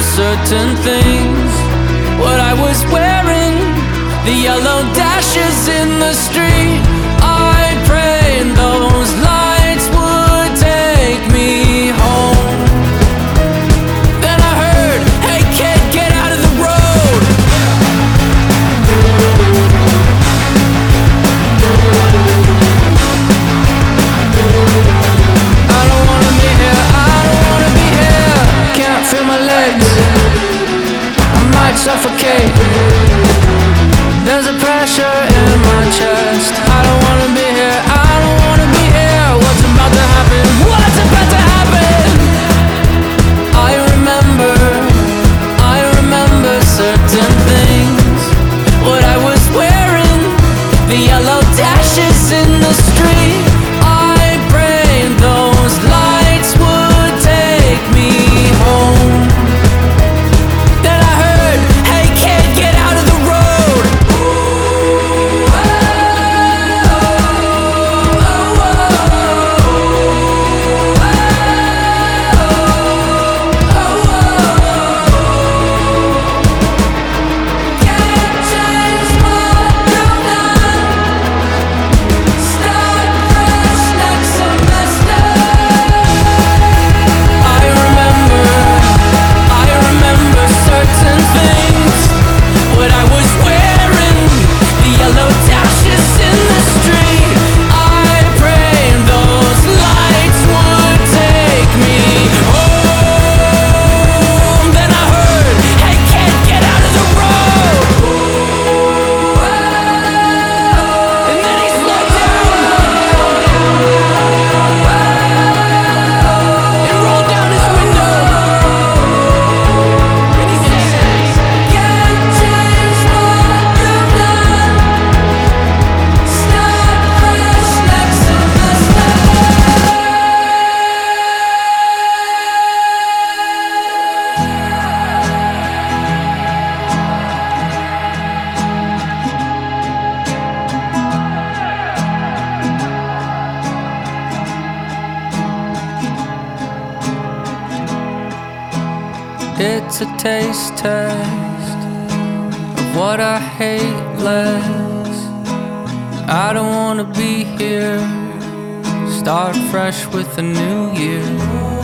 certain things. What I was wearing, the yellow dashes in the street. I prayed those lights would take me home. Then I heard, hey kid, get out of the road. I don't wanna be here, I don't wanna be here. Can't feel my legs, I might suffocate. There's a pressure in my chest. I don't wanna be here, I don't wanna be here. What's about to happen? What's about to happen? I remember certain things. What I was wearing, the yellow dashes in the street. I prayed those lights would take me home. Then I heard, hey kid, get out of the road. I remember certain things. What I was wearing, the yellow dashes in the street. I prayed those lights would take me home. Then I heard, hey kid, get out of the road. And then he slowed down and rolled down his window. And he said, can't change what you've done. Stop fresh next semester. It's a taste test of what I hate less. I don't wanna be here. Start fresh with a new year.